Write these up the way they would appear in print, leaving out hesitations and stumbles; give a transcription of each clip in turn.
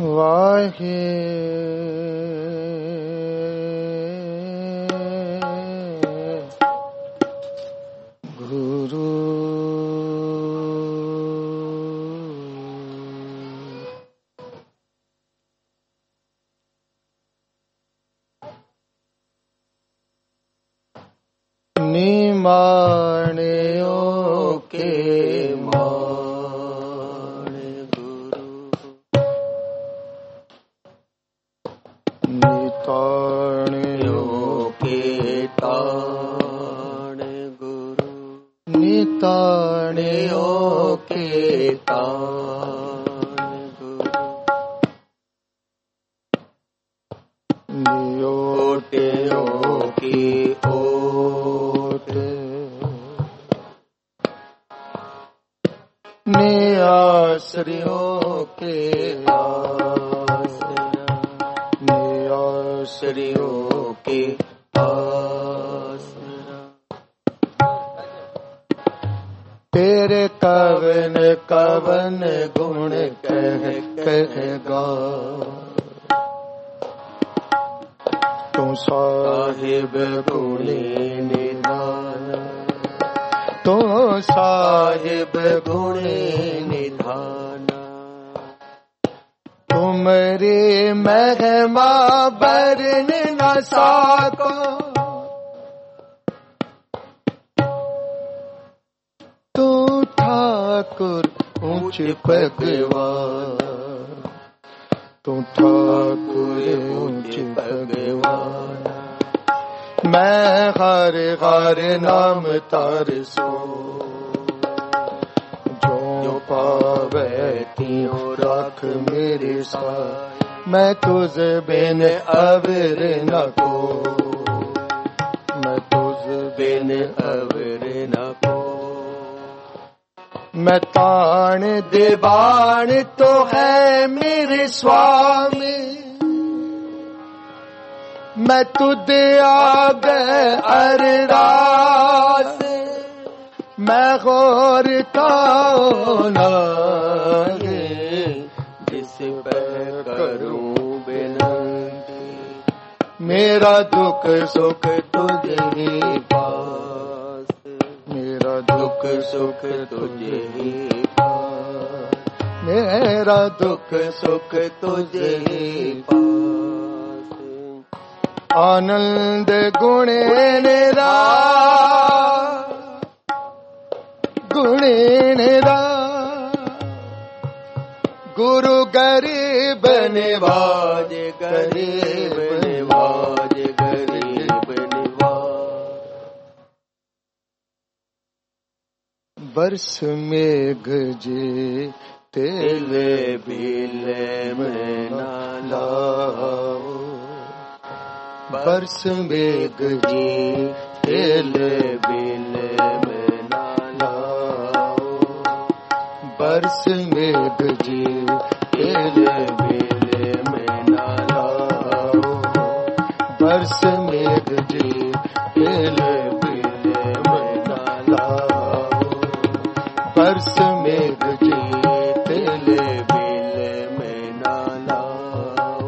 वाहे गुरु निमाणियों के मान गुरु निताणियों के ताण गुरु निताणियों के ताण गुरु नियोटियों की ओट नियासरियों के आसरा नियासरियों के आसरा तेरे कवन कवन गुण कहेगा तू साहिब गुणी निधान तो साहिब गुणी निधान तुमरी महिमा बरन न साको तू ठाकुर ऊंच भगवान तू ठाकुर ऊंच भगवान मैं हर हर नाम तारसो जो पावे तियो राख मेरे साथ मैं तुझ बिन अवर न को मैं तुझ बिन अवर न को मैं ताण दीवान तो है मेरे स्वामी मैं तुद आगे अरदास मैं गौरता नागे जिस पर करूं बिनती मेरा दुख सुख तुझे ही पास मेरा दुख सुख तुझे ही पास मेरा दुख सुख तुझे ही पास आनंद गुणे निरा गुरु गरीब निवाज गरीब निवाज गरीब निवाज बरस मेघ जे तेले बिले में ना लाओ बरस मेघ जी तेले बिले में ना लाओ बरस मेघ जी तेले बिले में ना लाओ बरस मेघ जी तेले बिले में ना लाओ बरस मेघ जी तेले बिले में ना लाओ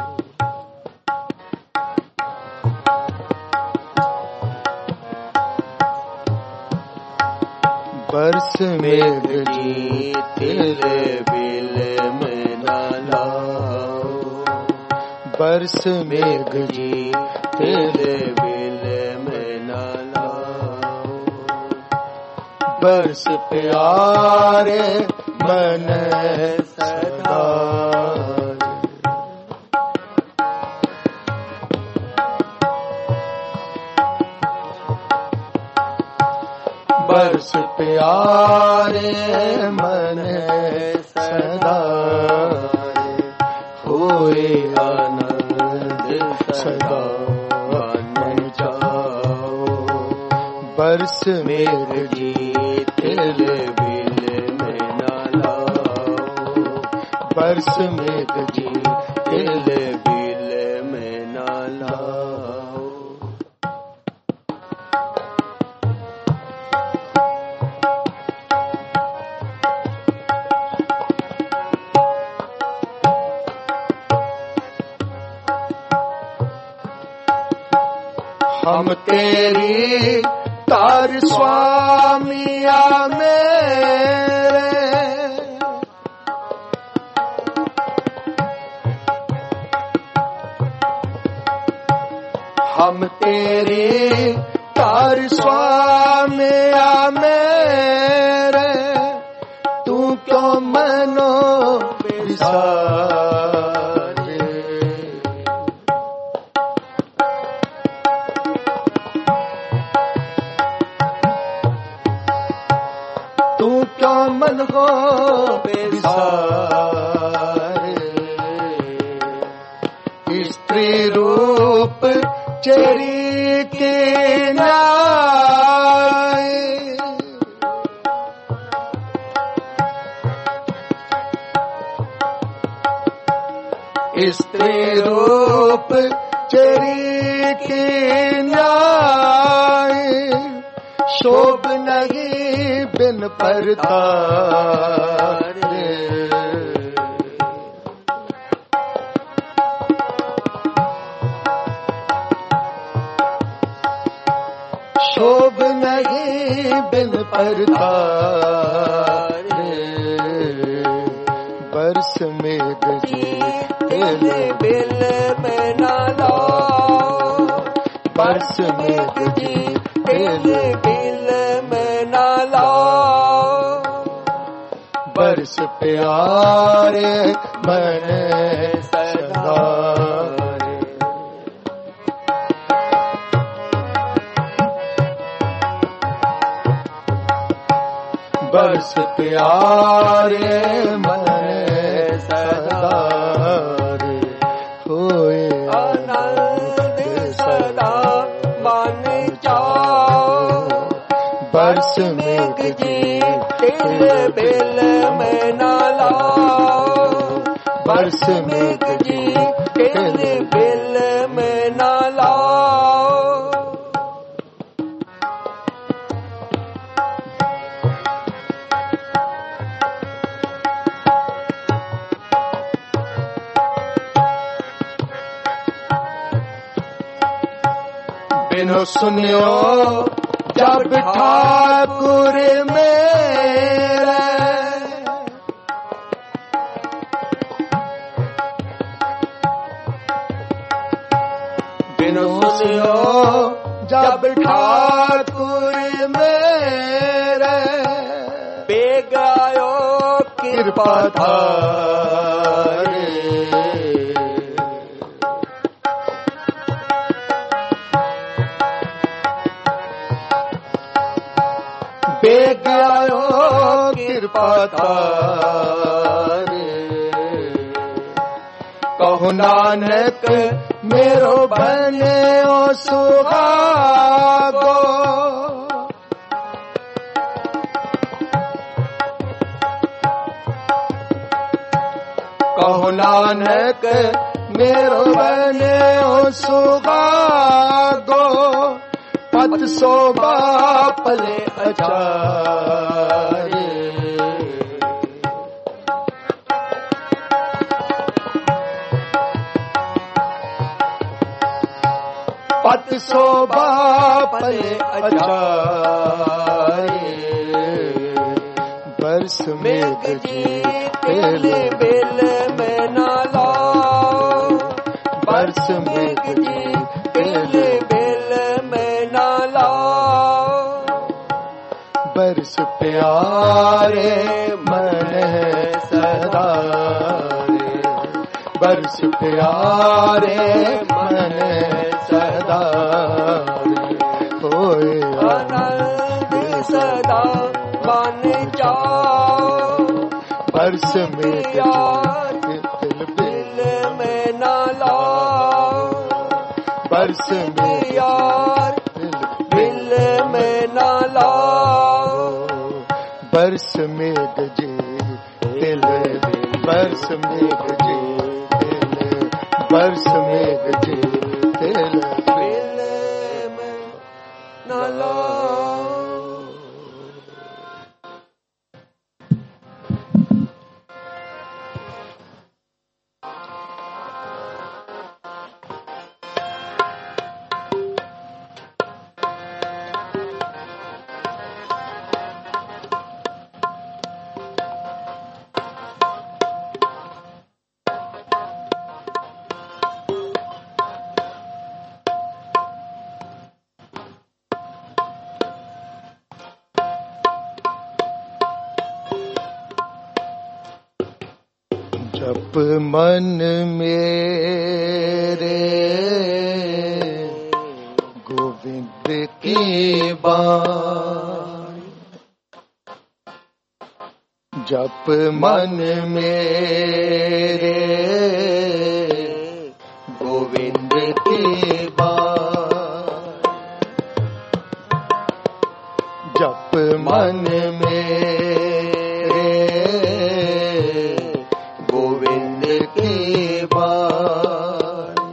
बरस मेघ जी तेले बिले में ना लाओ बरस मेघ जी तेले बिले में ना लाओ बरस प्यारे मन सदा बरस प्यारे मन सदा होए आनंद सदा मन जाओ बरस मेघ जी तेले बिले में ना लाओ बरस मेघ जी तेले बिले में ना लाओ हम तेरी तार स्वामिया मेरे, हम तेरी तार स्वामिया मेरे, तू क्यों मनो विसारे। तू क्यों मन हो विसारे। स्त्री रूप चेरी के न्याय, स्त्री रूप चेरी के न्याय, शोभ नहीं बिन पर्दा रे। शोभ नहीं बिन पर्दा रे। बरस मेघ जी तिल बिल में न लाओ, बरस मेघ जी तिल बिल में न लाओ। बरस प्यारे मन सदा, बरस प्यारे मन सदा रे। होए आनंद सदा मन जाओ, बरस मेघ जी तिल बिल में न लाओ, बरस मेघ जी तिल बिल में न लाओ। बिनु सुनियो जब ठाकुर मेरे, बिनु सुनियो जब ठाकुर मेरे, बेगायो कृपा धारे। बेगायो कृपा धारे। कहु नानक मेरो बन्यो सुहागो, कहु नानक मेरो बन्यो सुहागो, पद शोभा पले अचारे। पद शोभा पले अचारे। बरस मेघ जी तिल बिल में न लाओ, बरस मेघ जी तिल बिल में न लाओ। बरस प्यारे मन सदा रे, बरस प्यारे मन सदा रे। होए आनंद सदा मन जाओ, बरस मेघ तिल बिल में न लाओ, बरस मेघ बिल में न लाओ। बरस मेघ जी तिल, बरस मेघ जी तिल, बरस मेघ जी तिल बिल में न लाओ। जप मन मेरे गोविंद की बाणी, जप मन मेरे गोविंद की बाणी, जप मन मेरे गोविंद की बाणी।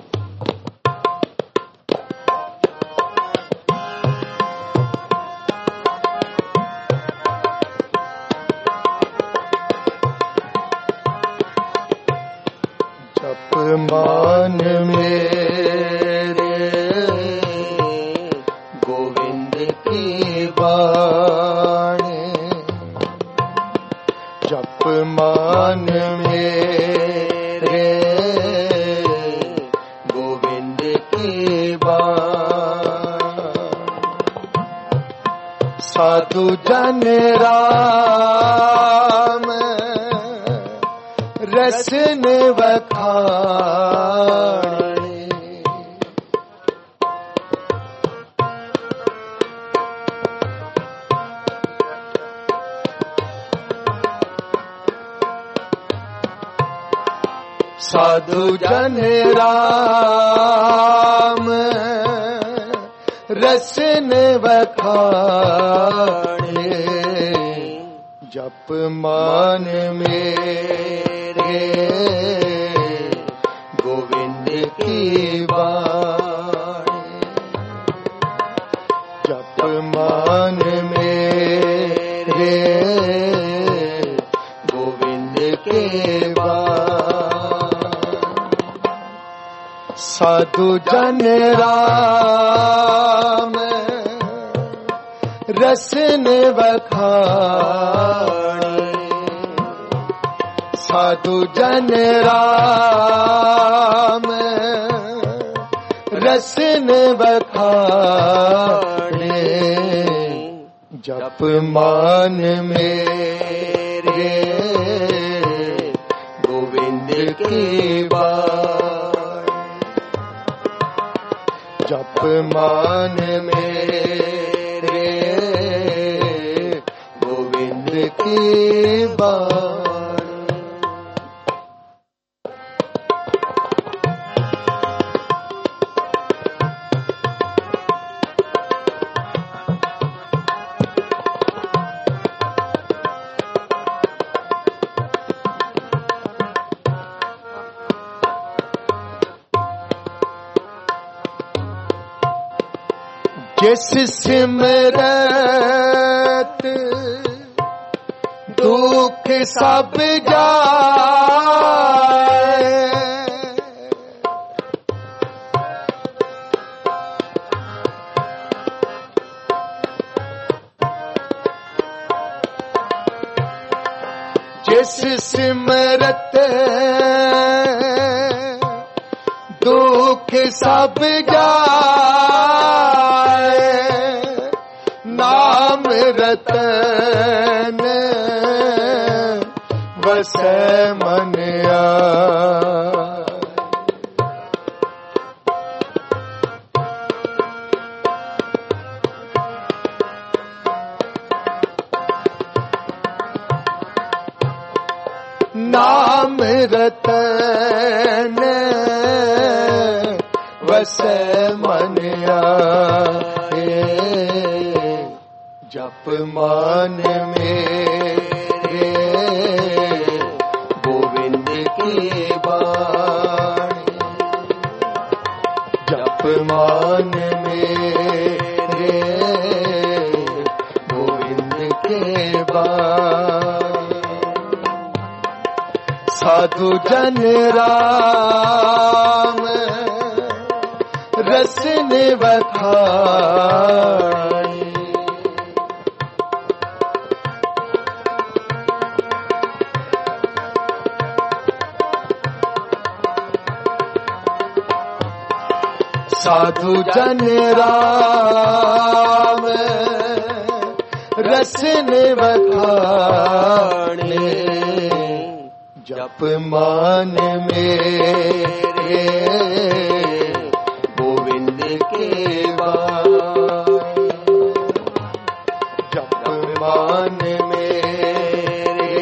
जप मन मेरे गोविंद की बाणी, जप मन मेरे गोविंद की बाणी। साधु जन राम रसन वखाणे, साधु जन राम रसन वखाणे, जप मान मेरे गोविंद की बाणी, जप मान मेरे गोविंद की बाणी। साधु जन राम रसन वखाणे, साधु जन राम रसन वखाणे, जप मान मेरे गोविंद की बाणी, जप मान मेरे गोविंद की बाणी। जिस सिमरत दुख सब जाए, जिस सिमरत दुख सब जाए, नाम रतन बसै मन आए। नाम रतन बसै मन आए, जप मान मेरे गोविंद की बाणी, जप मान मेरे गोविंद की बाणी। साधु जन राम रसन वखाणे, साधु जन राम रसन वखाणे, जप मान मेरे गोविंद के बारे, जप मान मेरे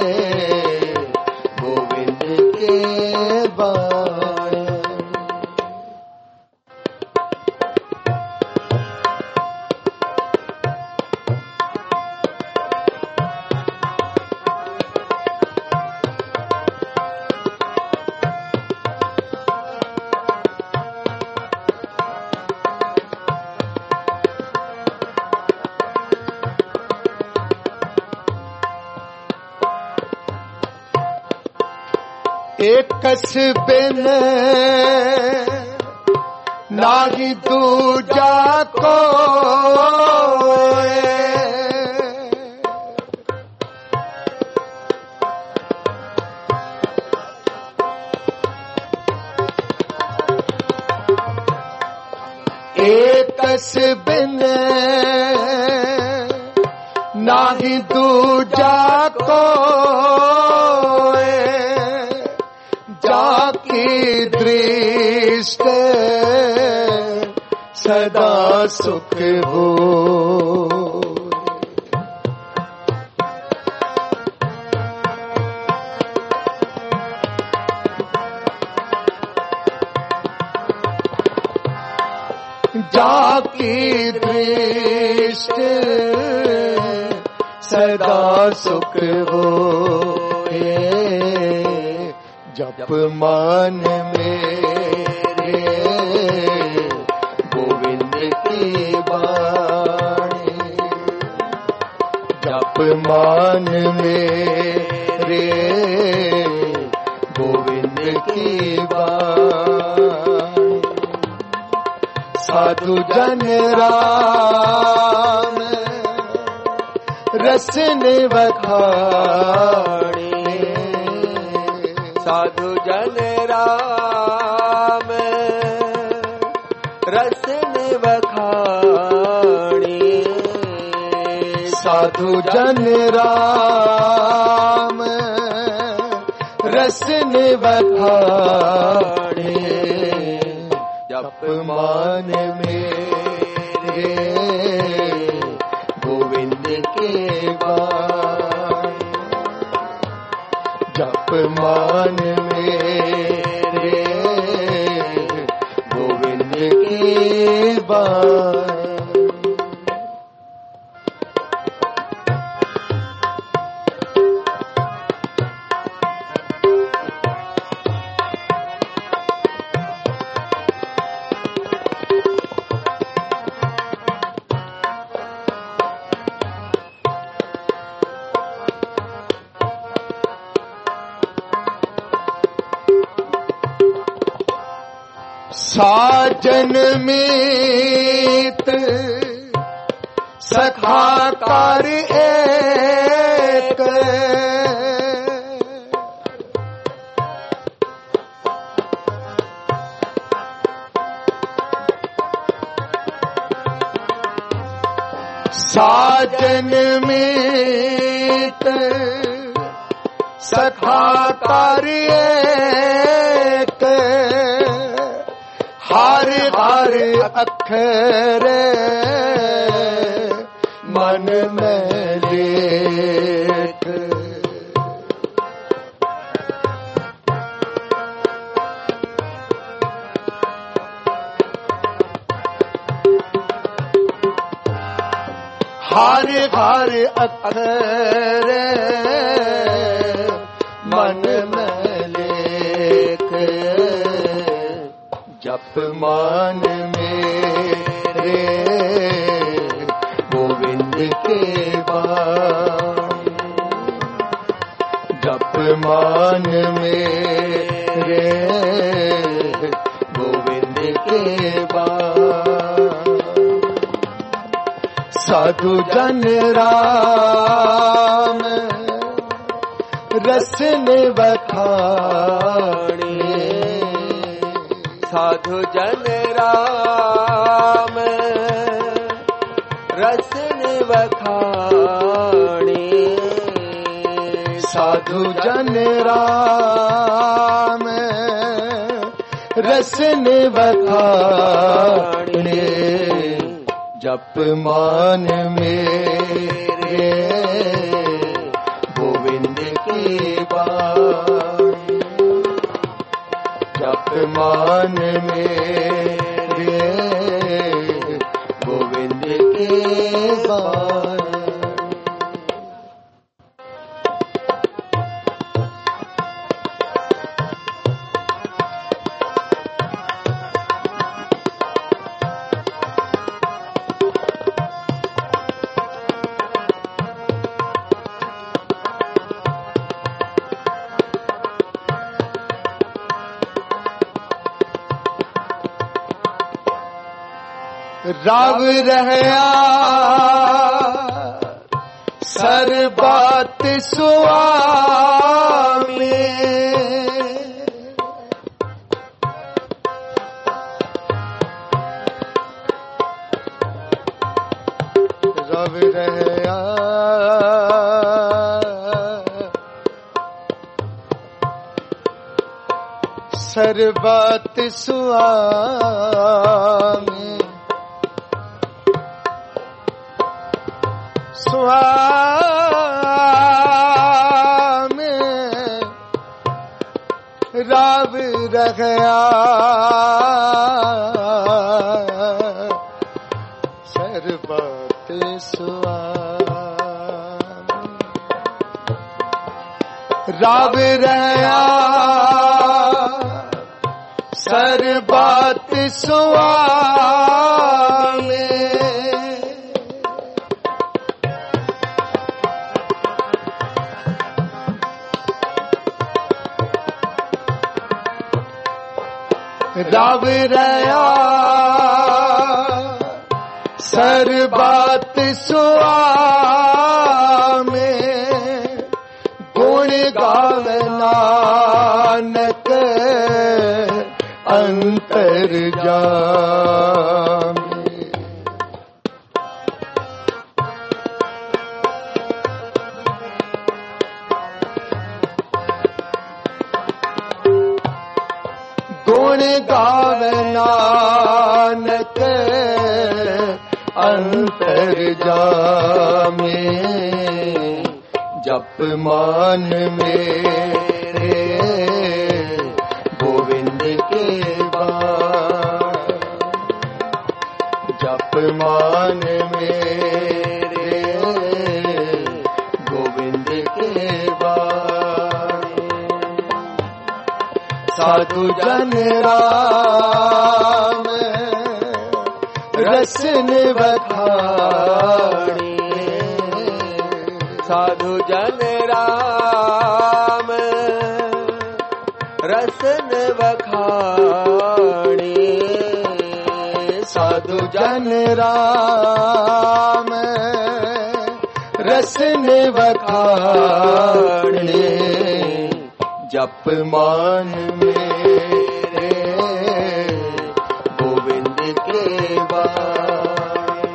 गोविंद के बारे। एक कसबे में नाही दूजा कोई, एक कसबे में नाही दूजा कोई, जाकी दृष्टि सदा सुख हो। जाकी दृष्टि सदा सुख हो। जप मान मेरे गोविंद की बाणी, जप मान मेरे गोविंद की बाणी। साधु जन राम रसन बखानी, साधु जन राम रसन बखानी, साधु जन राम रसन बखानी। जप मान मेरे गोविंद के बारे, जप मान मेरे गोविंद के बारे। साजन मीत सखा कर एक, साजन मीत सखा कर एक, हर हर अक्षर मन में लेख। हर हर अक्षर मन में लेख। जप मान मेरे गोविंद के बारे, जप मान मेरे गोविंद के बारे। साधु जन राम रसन बखानी, साधु जन राम रसन बखानी, साधु जन राम रसन बखाने जप मान मेरे गोविंद की बाणी जप मान मेरे गोविंद की बाणी। राव रहया सर बात सुआमी राव रहया सर बात सुआमी स्वामी राव रखया सरबत स्वामी राव रखया सरबत स्वामी राव रया सर बात सुआमे गुण गावे नानक अंतर जामे। गुण गावे नानक अंतर जामे जप मान मेरे गोविंद के बाणी जप मान मेरे गोविंद के बाणी। साधु जन राम रसन बखानी साधु जन राम रसन बखानी साधु जन राम रसन बखानी जप मान मेरे गोविंद के बाणी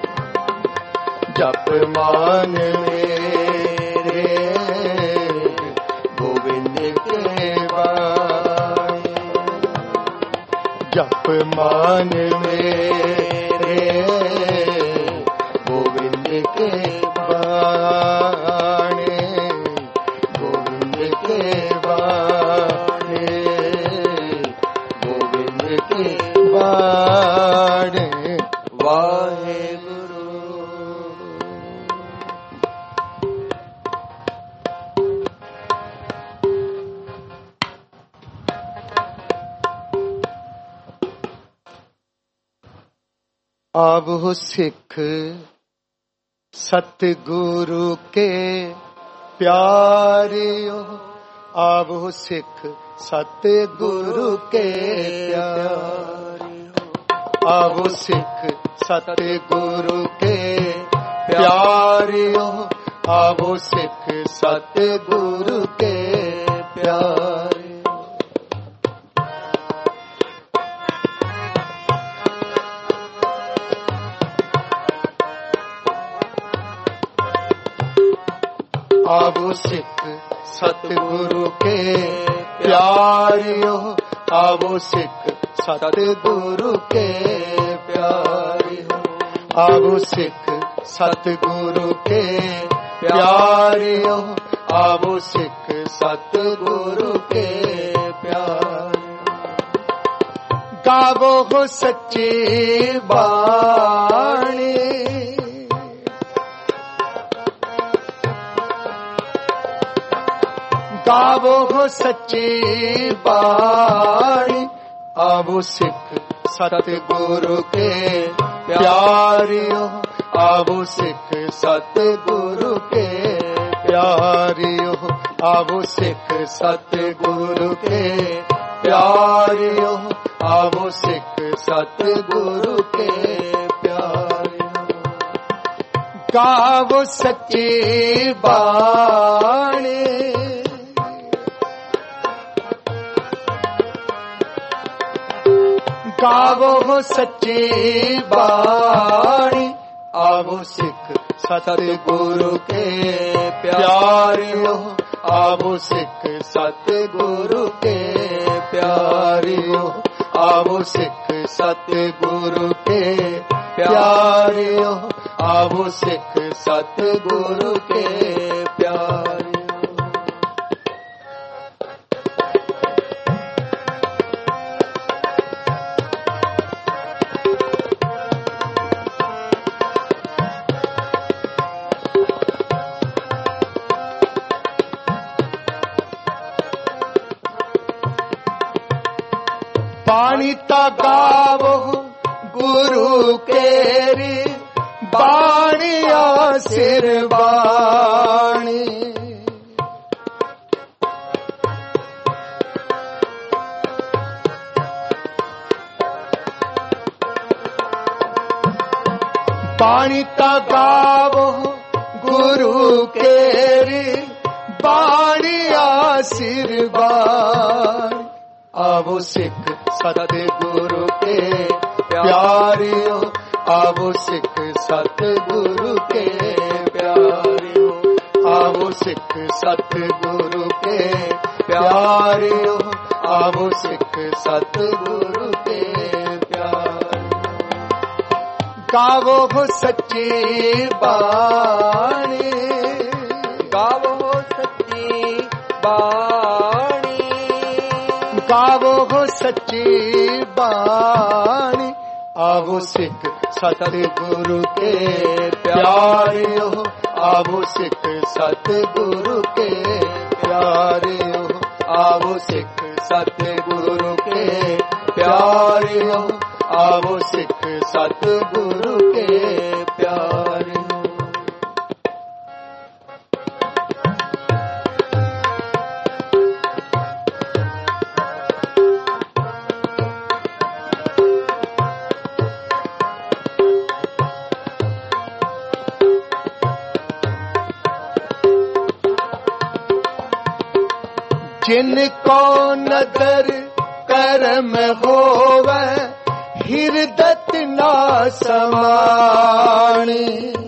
जप मान मेरे गोविंद के बाणी जप मान मेरे गोविंद के बाणी गोविंद के बाणी गोविंद के बाणी। वाहेगुरु। आवो सिख सतगुरु के प्यारियो आवो सिख सतगुरु के प्यारियो आवो सिख सतगुरु के प्यारियो आवो सिख सतगुरु के प्यारियो। आवो सिख सतगुरु के प्यारियो, आवो सिख सतगुरु के प्यारियो, आवो सिख सतगुरु के प्यारियो, आवो सिख सतगुरु के प्यारियो। गावो हो सच्ची बाणी, गावो हो सच्ची बाणी, आवो सिख सतगुरु के प्यारियो, आवो सिख सतगुरु के प्यारियो, आवो सिख सतगुरु के प्यारियो, आवो सिख सतगुरु के प्यारियो। गावो सच्ची बाणी, गावो हो सच्ची बाणी, आवो सिख सतगुरु के प्यारियो, आवो सिख सतगुरु के प्यारियो, आवो सिख सतगुरु के प्यारियो, आवो सिख सतगुरु के प्यारियो। बाणी ता गावो गुरु केरी, बाणिया सिर बाणी, बाणी ता गावो गुरु केरी, बाणिया सिर बाणी, आवो सिख सतगुरु के प्यारियो, आवो सिख सतगुरु के प्यारियो, आवो सिख सतगुरु के प्यारियो, आवो सिख सतगुरु के प्यारियो। गावो हो सच्ची बाणी, गावो हो सच्ची बाणी, गावो हो सच्ची बाणी, आवो सिख सतगुरु के प्यारियो, आवो सिख सतगुरु के प्यारियो, आवो सिख सतगुरु के प्यारियो, आवो सिख सतगुरु के प्यारियो। जिनको नदर कर्म होवे, हिरदत ना समाणी,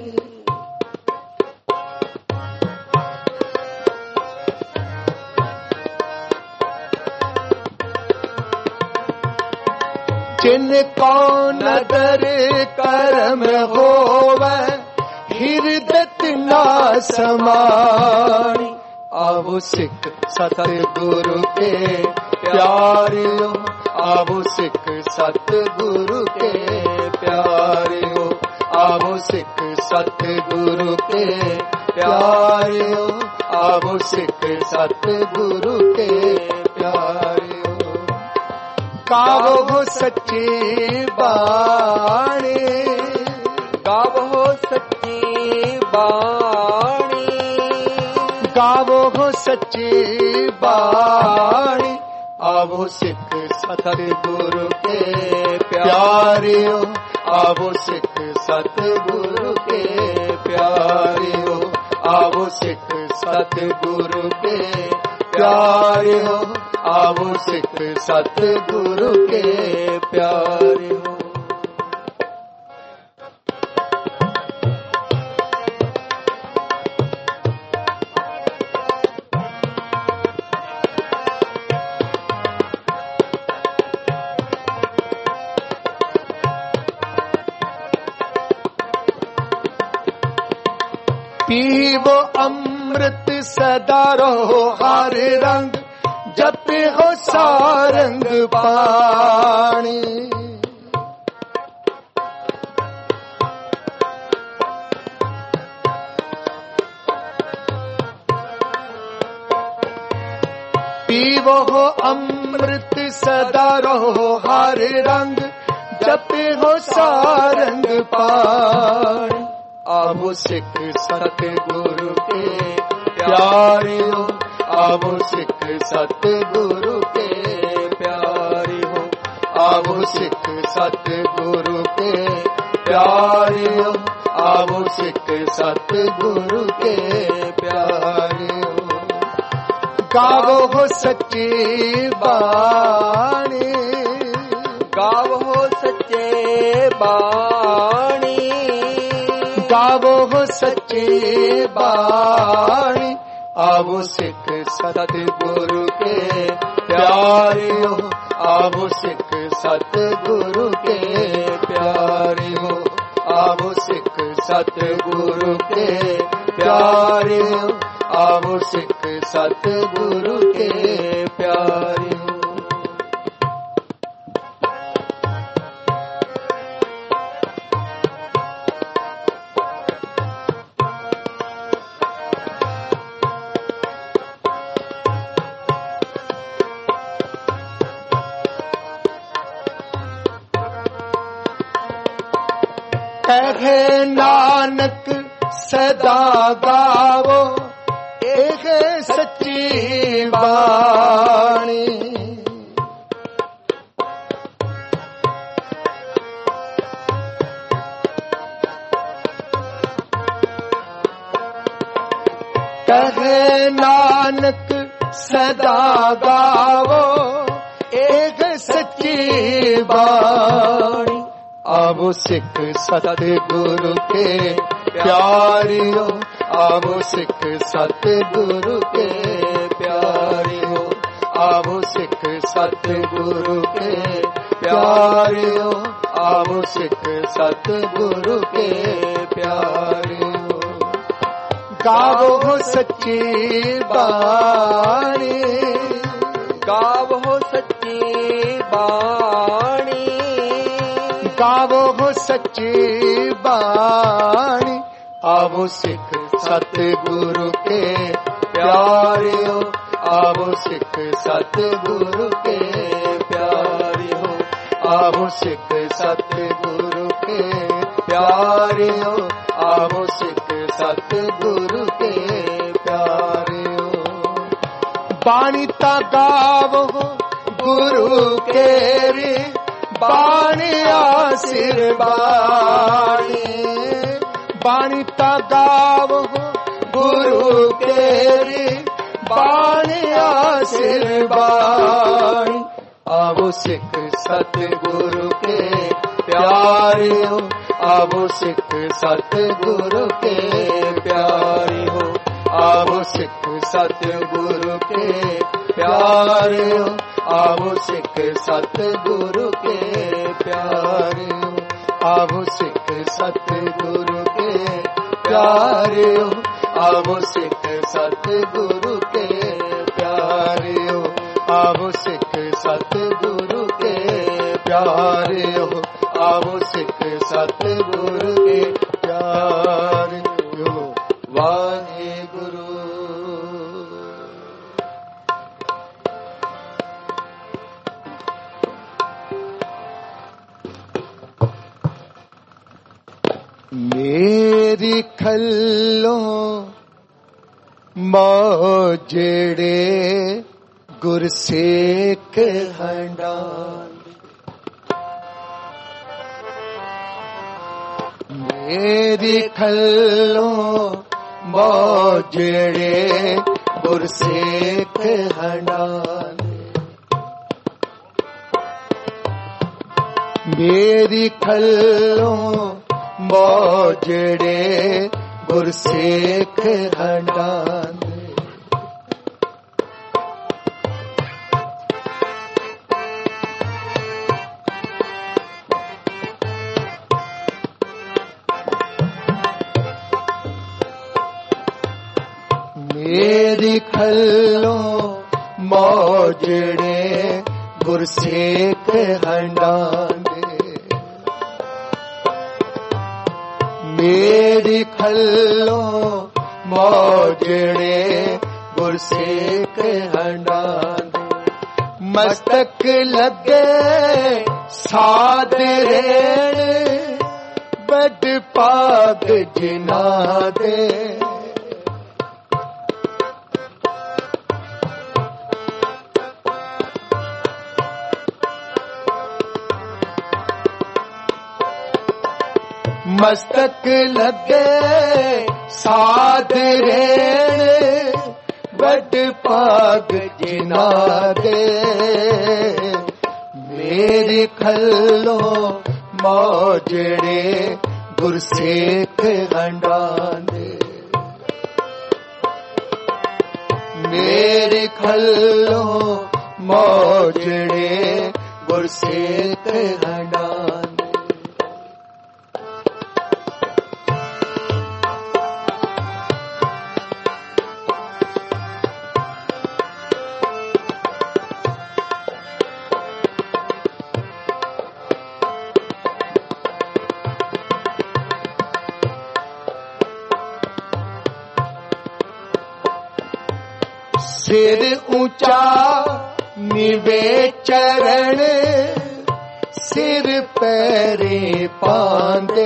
जिनको नदर कर्म होवे, हिरदत ना समाणी, आवो सिख सतगुरु के प्यारियो, आवो सिख सतगुरु के प्यारियो, आवो सिख सतगुरु के प्यारियो, आवो सिख सतगुरु के प्यारियो। गावो हो सच्ची बाणी, गावो हो सच्ची बाणी, गावो हो सच्ची बाणी, आवो सिख सतगुरु के प्यारियो, आवो सिख सतगुरु के प्यारियो, आवो सिख सतगुरु के प्यारियो, आवो सिख सतगुरु के प्यारियो। पीवो अमृत सदा रहो हर रंग, जपे हो सारंग पाणी। पीवो हो अमृत सदा रहो हर रंग, जपे हो सारंग पाणी। आवो सिख सतगुरु के प्यारे हो, आवो सिख सतगुरु के प्यारे हो, आवो सिख सतगुरु के प्यारे हो, आवो सिख सतगुरु के प्यारे हो। गावो हो सच्ची बाणी, गावो हो सच्चे बाणी, गावो हो सच्ची बाणी। आवो सिख सतगुरु के प्यारे हो, आवो सिख सतगुरु के प्यारे हो, आवो सिख सतगुरु के प्यारे हो, आवो सिख सतगुरु के प्यारे हो। कहे नानक सदा गावो, एक सच्ची बाणी। कहे नानक सदा गावो, एक सच्ची बाणी। आवो सिख सतगुरु के प्यारे हो, आवो सिख सतगुरु के प्यारे हो, आवो सिख सतगुरु के प्यारे हो, आवो सिख सतगुरु के प्यारे हो। गावो हो सच्ची बाणी, गावो हो सच्ची बाणी, गावो हो सच्ची बाणी। आवो सिख सतगुरु के प्यारे हो, आवो सिख सतगुरु के प्यारे हो, आवो सिख सतगुरु के प्यारे हो, आवो सिख सतगुरु के प्यारे हो। बाणी ता गावो गुरु केरी, बाणी आशीर्वाणी। बाणी ता गावो गुरु केरी, बाणी आशीर्वाणी। आवो सिख सतगुरु के प्यारे हो, आवो सिख सतगुरु के प्यारे हो, आवो सिख सतगुरु के प्यारे हो, आवो सिख सतगुरु के प्यारे हो, आवो सिख सतगुरु के प्यारे हो, आवो सिख सतगुरु के प्यारे हो, आवो सिख सतगुरु के प्यारे हो, आवो सिख सतगुरु के प्यारे हो। वाहेगुरु। मेरी खल्लो मौजड़े गुरसेख हंडाल, मेरी खल्लो मौजड़े गुरसेख हंडाल। मेरी खल्लो मौजड़े गुरसेख हंडाल। मेरी खल्लो मौजड़े गुरसेख हंडांदे मेरी खल्लो मौजड़े गुरसेख हंडांदे मस्तक लगे साध रेण बड़ पाग जिना दे मस्तक लगे साध रेण बड़ पाग जिना दे मेरी खल्लो मौजड़े गुरसेख हंडांदे मेरी खल्लो मौजड़े गुरसेख हंडांदे सिर ऊंचा निवे चरण सिर पैरे पांदे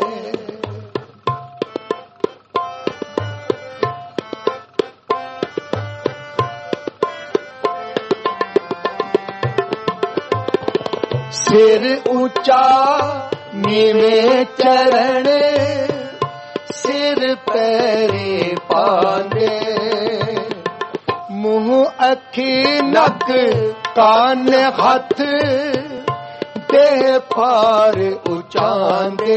सिर ऊंचा निवे चरण सिर पैरे पांदे मुँह अखी नक कान हथ देह पार उचांदे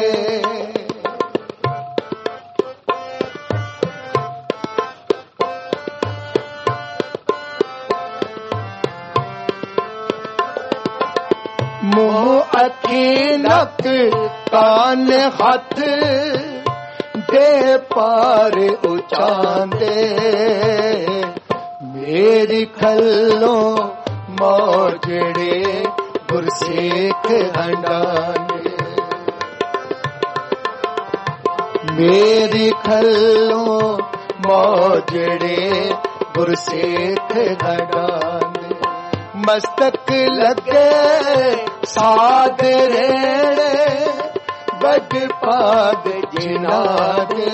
मुँह अखी नक कान हथ देह पार उचांदे मेरी खल्लो मौजड़े गुरसेख हंडांदे मेरी खल्लो मौजड़े गुरसेख हंडांदे मस्तक लगे साध रेण बड़ पाग जिना दे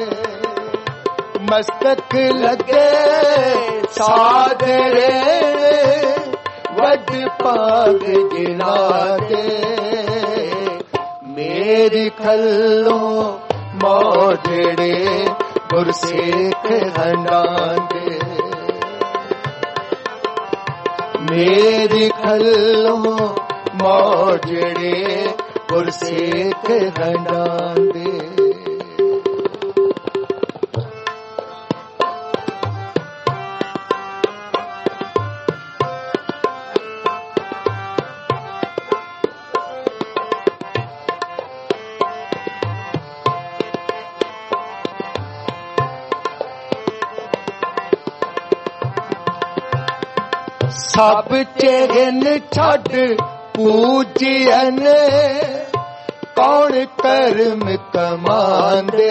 मस्तक लगे साध रेण बड़ पाग जिना दे मेरी खल्लो मौजड़े गुरसेख हंडांदे मेरी खल्लो मौजड़े गुरसेख हंडांदे सब चेहन छड़ पूजियन कौन कर्म कमांदे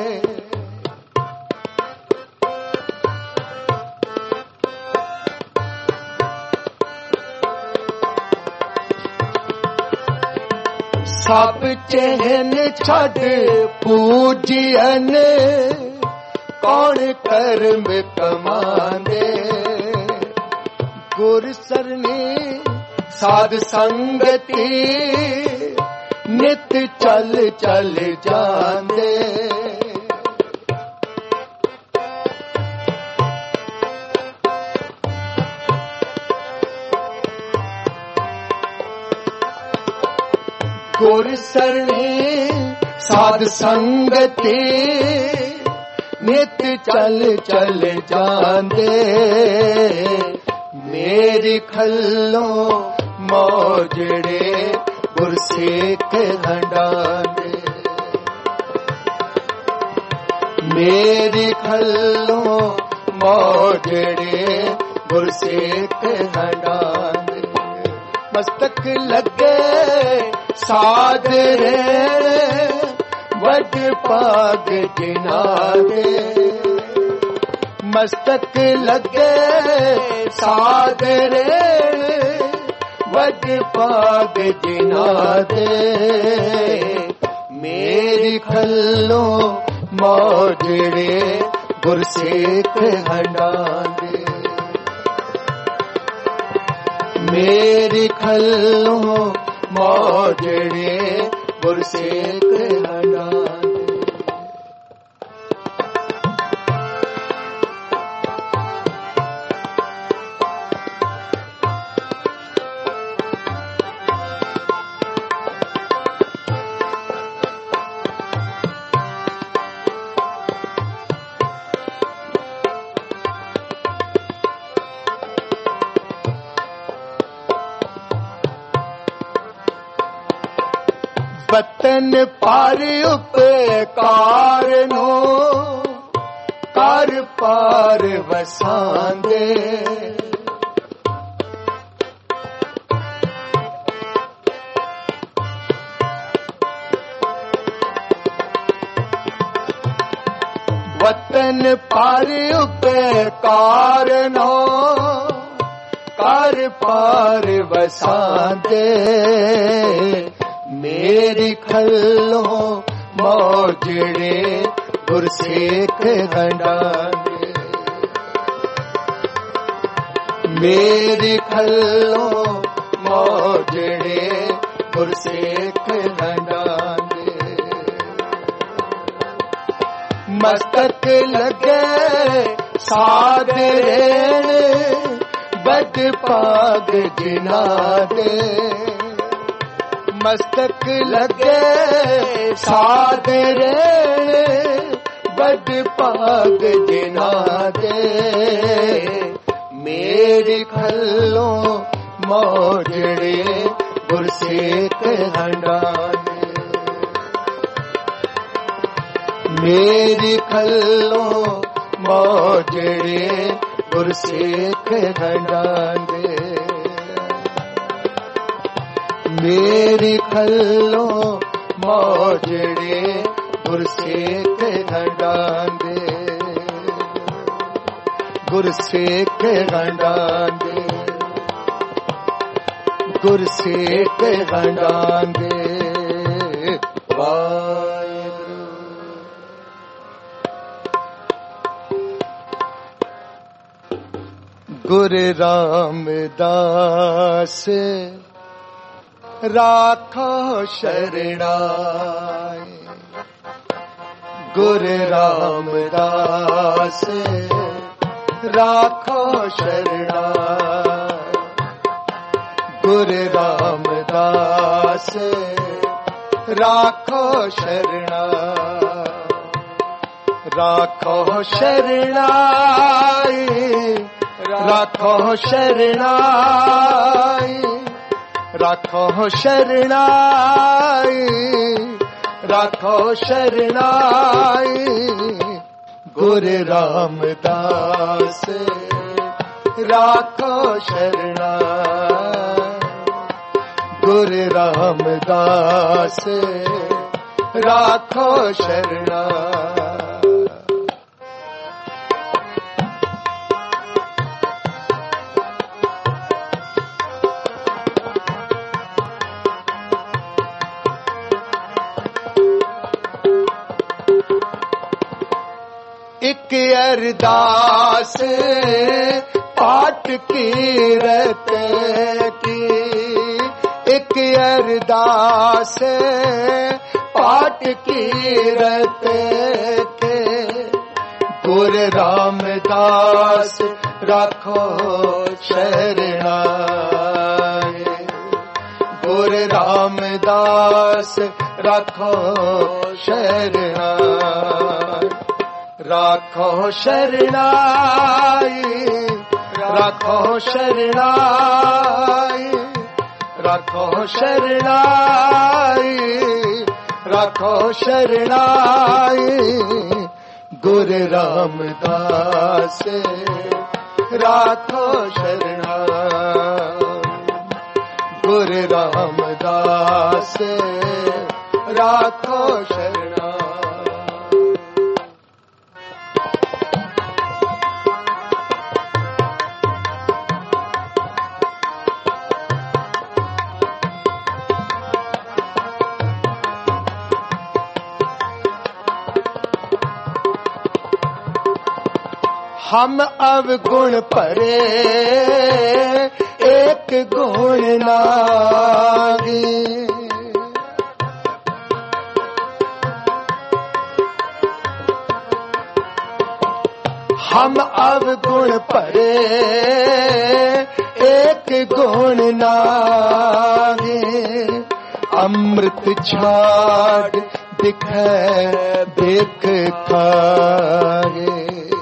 सब चेहन छड़ पूजियन कौन कर्म कमांदे गुर सरनी साध संगति नित चल चल जांदे गुर सरनी साध संगति नित चल चल जांदे मेरी खल्लो मौजड़े गुरसेख हंडांदे मेरी खल्लो मोजड़े गुरसेख हंडांदे। मस्तक लगे साध रेण वड पाग जिना दे। मस्तक लगे साध रेण वड पाग जिना दे। मेरी खल्लो मोजड़े गुरसेख हंडांदे। मेरी खल्लो मोजड़े गुरसेख हंडांदे। वतन पार उपकार नो कर पार वसांदे। वतन पार उपकार नो कर पार वसांदे। मेरी खल्लो मोजड़े गुरसेख हंडांदे। मेरी खल्लो मोजड़े गुरसेख हंडांदे। मस्तक लगे साध रेण वड पाग जिना दे। मस्तक लगे साध रेण वड पाग जिना दे। मेरी खल्लो मोजड़े गुरसेख हंडांदे। मेरी खल्लो मोजड़े गुरसेख हंडांदे। मेरी खल्लो मोजड़े गुरसेख हंडांदे। गुरसेख हंडांदे। गुरसेख हंडांदे। वाहेगुरु। गुरु रामदास राखो शरणाई। गुरु रामदास राखो शरणाई। गुरु रामदास राखो शरणाई। राखो शरणाई। राखो शरणाई। राखो शरणाई। राखो शरणाई। गुरु रामदास राखो शरणाई। गुरु रामदास राखो शरणाई। एक अरदास पाठ कीरत की। एक अरदास पाठ कीरत के। गुरु रामदास राखो शरणाई। गुरु रामदास राखो शरणाई। राखो शरणाई। राखो शरणाई। राखो शरणाई। राखो शरणाई। गुर रामदास राखो शरणाई। गुर रामदास राखो शरणाई। हम अवगुण परे एक गुण नागी। हम अवगुण परे एक गुण नागे। अमृत छाड़ दिखे देख खागे।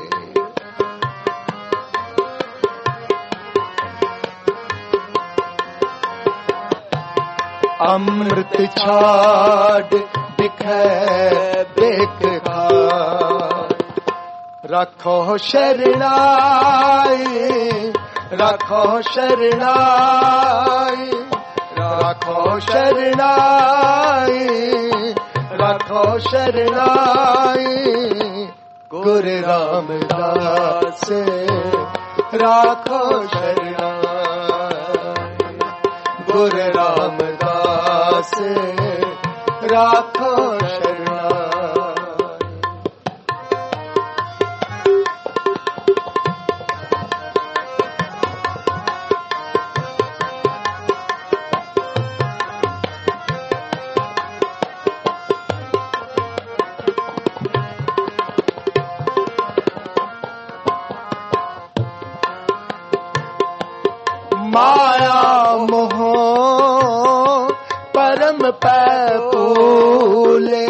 अमृत छाड़ दिखे देख खाग। रखो शरणाई रखो शरणाई। रखो शरणाई रखो शरणाई। गुरु रामदास राखो शरणाई। गुरु रामदास राखो शरणाई। माया मोह परम पैपूले।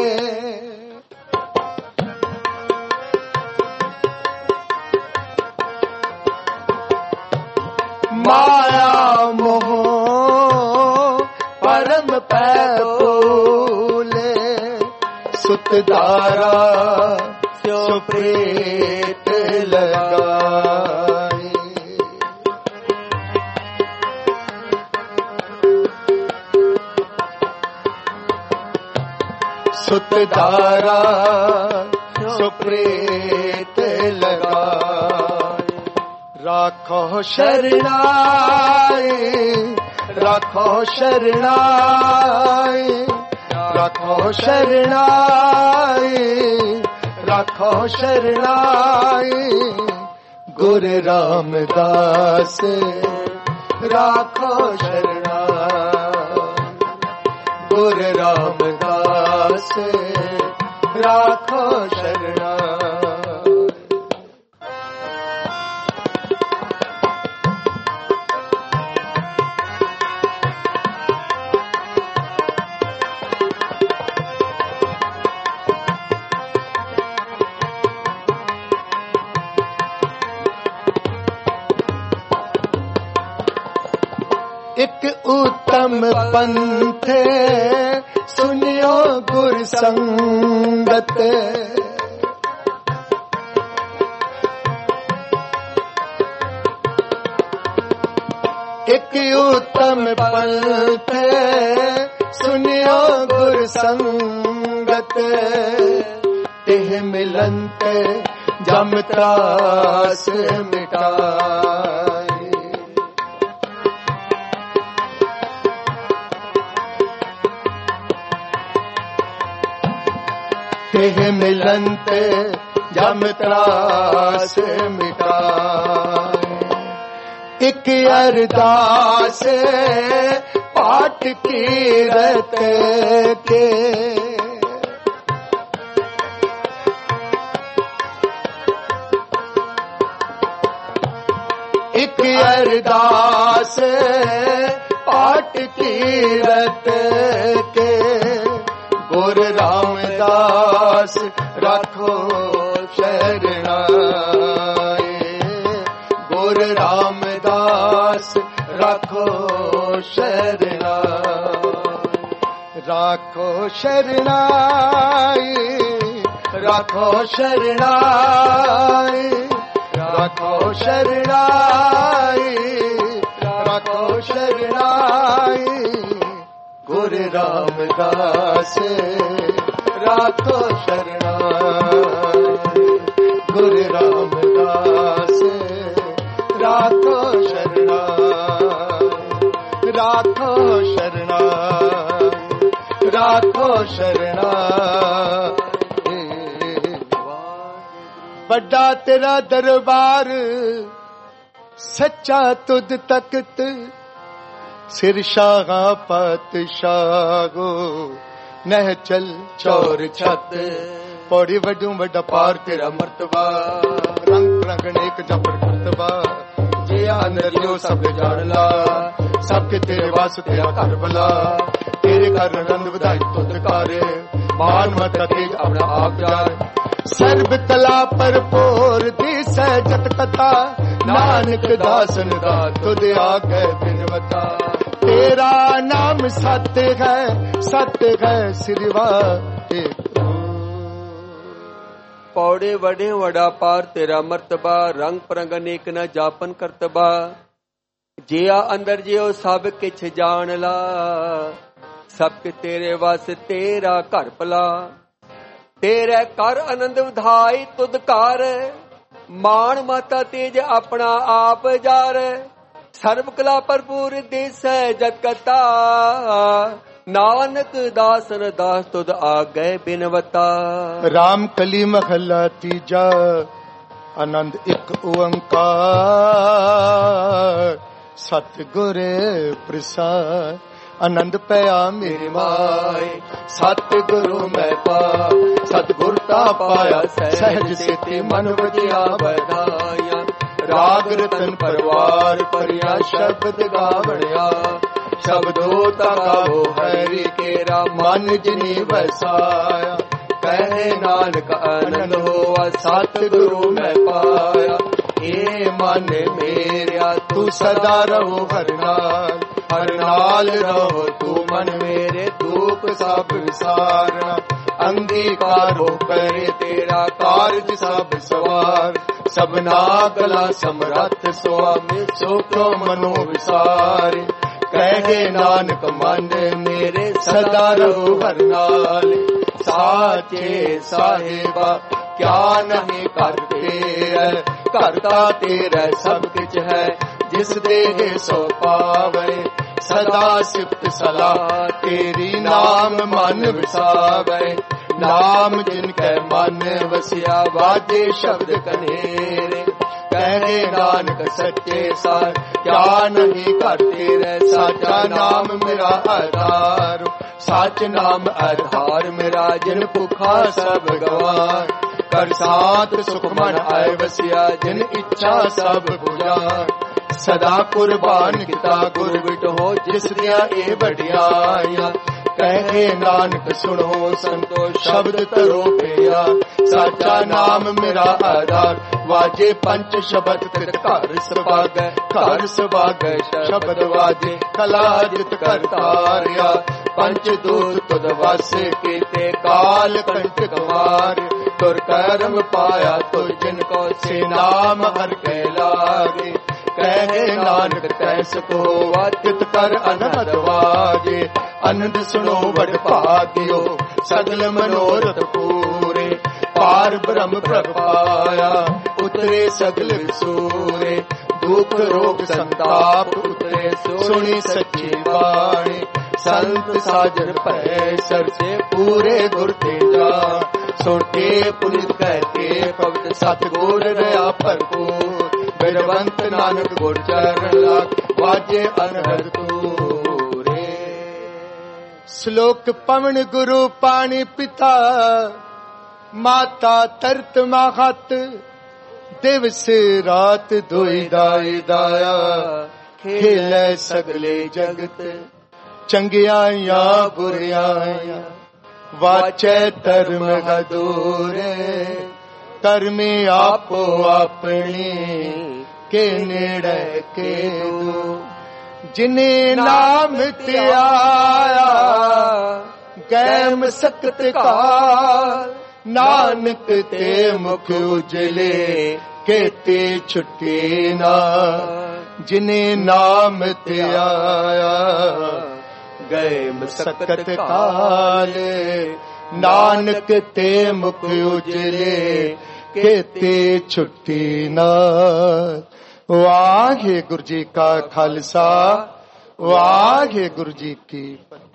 माया मोह परम पैपूले। सुतदारा स्यो प्रेत लगाई। सुतदारा सुप्रेत लगाई। राखो शरणाई राखो शरणाई। राखो शरणाई राखो शरणाई। गुरु रामदास राखो शरणाई। गुरु रामदास राखो शरणाई। एक उत्तम पंथ सुनियो गुर संगत। एक उत्तम पंथ सुनियो गुर संगत। तिह मिलंत जम त्रास मिटाई। तिह मिलंत जम त्रास मिटाई। एक अरदास पाठ कीरत के। एक अरदास पाठ कीरत के। गुरु रामदास राखो शरणाई। गुरु रामदास राखो शरणाई। राखो शरणाई राखो शरणाई, राखो शरणाई, राखो शरणाई। गुरु रामदास राखो शरणाई, गुरु रामदास राखो शरणाई, राखो शरणाई, राखो शरणाई। बड़ा तेरा दरबार सच्चा तुद तख्त, सिर शाह पातशाहो नह चल चौर छत। पौड़ी वडू वड्डा पार तेरा मर्तबा, रंग रंग नेक जबर करतबा। जे अंदर लियो सब जान ला, सबके तेरे वास्ते तेरा कर भला। तेरे घर नंद ਵਧਾਈ ਤੁਧ ਕਾਰੇ, ਮਾਨ ਮਤ ਤੇਜ ਆਪਣਾ ਆਪ ਜਾਣ। ਸਰਬ ਕਲਾ ਭਰਪੂਰ ਦਿਸੈ ਜਤ ਕਥਾ, ਨਾਨਕ ਦਾਸਨ ਦਾ ਤੁਧ ਆਗੇ ਬਿਨਵਤਾ। तेरा नाम सत्य है सिरवा टेको। पौड़े वडे वड़ा पार तेरा मर्तबा, रंग परंग अनेक न जापन करतबा। जिया अंदर जियो सब किछ जान ला, सब तेरे वास तेरा घर भला। तेरे कर आनंद ਵਧਾਈ तुद कार, मान माता तेज अपना आप जार। ਸਰਬ ਕਲਾ ਭਰਪੂਰ ਦਿਸੈ ਜਤ ਕਥਾ, ਨਾਨਕ ਦਾਸਨ ਦਾਸ ਤੁਧ ਆਗੇ ਬਿਨਵਤਾ। ਰਾਮ ਕਲੀ ਮਹੱਲਾ ਤੀਜਾ, ਆਨੰਦ ਇੱਕ ਓੰਕਾਰ। ਸਤਿਗੁਰ ਪ੍ਰਸਾਦ ਆਨੰਦ ਪਿਆ ਮੇਰੀ ਮਾਏ। ਸਤਿਗੁਰੂ ਮੈਂ ਪਾ ਸਤਿਗੁਰ ਤਾ ਪਾਇਆ, ਸਹਿਜ ਸੇਤੀ ਮਨ ਵਜਿਆ ਵਧਾਇਆ। ਰਾਗ ਰਤਨ ਪਰਵਾਰ ਭਰਿਆ ਸ਼ਬਦ ਗਾਵਣਿਆ, ਸ਼ਬਦੋ ਤਾ ਗਾਵੋ ਹਰਿ ਕੇਰਾ ਮਨ ਜਿਨੀ ਵਸਾਇਆ। ਕਹੇ ਨਾਨਕ ਆਨੰਦ ਹੋਆ ਸਤਿਗੁਰੂ ਮੈਂ ਪਾਇਆ। ਏ ਮਨ ਮੇਰਿਆ ਤੂੰ ਸਦਾ ਰਹੋ ਹਰ ਨਾਲ, ਹਰ ਨਾਲ ਰਹੋ ਤੂੰ ਮਨ ਮੇਰੇ। ਦੁਖ ਸਭ ਵਿਸਾਰਨਾ ਅੰਗੀਕਾਰ ਹੋ ਕਰੇ ਤੇਰਾ ਕਾਰਜ ਸਭ ਸਵਾਰ। ਸਭਨਾ ਕਲਾ ਸਮਰੱਥ ਸੁਆਮੀ ਸੋਖੋ ਮਨੋ ਵਿਸਾਰੇ। ਕਹੇ ਨਾਨਕ ਮਨ ਮੇਰੇ ਸਦਾ ਰਹੋ ਹਰ ਨਾਲ। ਸਾਚੇ ਸਾਹਿਬਾ ਕਿਆ ਨਹੀਂ ਕਰਦੇ ਹੈ, ਕਰਤਾ ਤੇਰਾ ਸਭ ਕੁਛ ਹੈ। ਜਿਸ ਦੇਹ ਸੋ ਪਾਵੇ ਸਦਾ ਸਿਫਤ ਸਲਾਹ ਤੇਰੀ, ਨਾਮ ਮਨ ਵਿਸਾਵੇ। ਨਾਮ ਜਿਨ ਕੈ ਮਨ ਵਸਿਆ ਵਾਜੇ ਸ਼ਬਦ ਕਨੇਰੇ। ਕਹੇ ਨਾਨਕ ਸੱਚੇ ਸਾਰ ਕਿਆ ਨਹੀਂ ਕਰਤੇ ਰਹਿ। ਸਾਚਾ ਨਾਮ ਮੇਰਾ ਆਧਾਰ, ਸੱਚ ਨਾਮ ਆਧਾਰ ਮੇਰਾ। ਜਿਨ ਭੁਖਾ ਸਭ ਗਵਾਰ, ਕਰ ਸਾਥ ਸੁਖ ਮਨ ਆਏ ਵਸਿਆ। ਜਿਨ ਇੱਛਾ ਸਭ ਪੁਜਾਰ, ਸਦਾ ਕੁਰਬਾਨ ਕੀਤਾ ਗੁਰ ਵਿਟੋ। ਜਿਸ ਦੀਆਂ ਇਹ ਵਡਿਆਈਆਂ ਕਹੇ ਨਾਨਕ ਸੁਣੋ ਸੰਤੋ ਸ਼ਬਦ ਤਰੋ ਪਿਆ। ਸਾਚਾ ਨਾਮ ਮੇਰਾ ਆਧਾਰ, ਵਾਜੇ ਪੰਚ ਸ਼ਬਦ ਤਿਤ ਘਰ ਸੁਭਾਗੈ। ਘਰ ਸੁਭਾਗੈ ਸ਼ਬਦ ਵਾਜੇ, ਕਲਾ ਜਿਤ ਕਰ ਤਾਰਿਆ। ਪੰਚ ਦੂਤ ਤੁਧ ਵਾਸੇ ਕੀਤੇ, ਕਾਲ ਕੰਟਕ ਮਾਰ। ਤੁਰ ਕਰਮ ਪਾਇਆ ਤੁਰ ਜਿਨ ਕੋ, ਸੇ ਨਾਮ ਹਰ ਕੈ ਲਾਗੇ। ਕਹੇ ਨਾਨਕ ਤੈਸ ਕੋ ਵਾਚਿਤ ਕਰ ਅਨਹਦ ਵਾਜੇ। ਅਨੰਦ ਸੁਣੋ ਵਡ ਭਾਗਿਓ, ਸਗਲ ਮਨੋਰਥ ਪੂਰੇ। ਪਾਰ ਬ੍ਰਹਮ ਪ੍ਰਭ ਪਾਇਆ, ਉਤਰੇ ਸਗਲ ਵਿਸੂਰੇ। ਦੁਖ ਰੋਗ ਸੰਤਾਪ ਉਤਰੇ, ਸੁਣੀ ਸੱਚੀ ਬਾਣੀ। ਸੰਤ ਸਾਜਨ ਭੈ ਸਰਸੇ, ਪੂਰੇ ਗੁਰ ਤੇ ਜਾ। ਸੁਣਕੇ ਪੁਨਿਤ ਕਹਿਕੇ ਭਗਤ, ਸਤਿਗੁਰ ਰਹਾ ਭਰਪੂਰ। ਬਿਰਵੰਤ ਨਾਨਕ ਗੁਰ ਚਰਨ ਲਾਗ, ਵਾਜੇ ਅਨਹਦ ਤੂਰੇ। ਸ਼ਲੋਕ ਪਵਨ ਗੁਰੂ ਪਾਣੀ ਪਿਤਾ, ਮਾਤਾ ਤਰਤ ਮਾਹਤ। ਦਿਵਸ ਰਾਤ ਦੋਈ ਦਾਈ ਦਾਇਆ, ਖੇਲੇ ਸਗਲੇ ਜਗਤ। ਚੰਗਿਆਈਆਂ ਬੁਰਿਆਈਆਂ ਵਾਚੈ ਧਰਮ ਹਦੂਰੇ। ਕਰਮੀ ਆਪੋ ਆਪਣੀ ਕੇ ਨੇੜੇ ਕੇ ਦੂ। ਜਿਨੇ ਨਾਮ ਧਿਆਇਆ ਗੈਮ ਸਕਤ ਕਾਲ, ਨਾਨਕ ਤੇ ਮੁਖ ਉਜਲੇ ਕੇਤੇ ਛੁੱਟੀ ਨਾ ਜਿਨੇ ਨਾਮ ਤੇ ਆਇਆ ਗਏ ਮਸਕਤ ਕਾਲੇ ਨਾਨਕ ਤੇ ਮੁਖ ਉਜਲੇ ਕੇਤੇ ਛੁੱਟੀ ਨਾ। ਵਾਹਿਗੁਰੂ ਜੀ ਕਾ ਖਾਲਸਾ ਵਾਹਿਗੁਰੂ ਜੀ ਕੀ ਫਤਿਹ।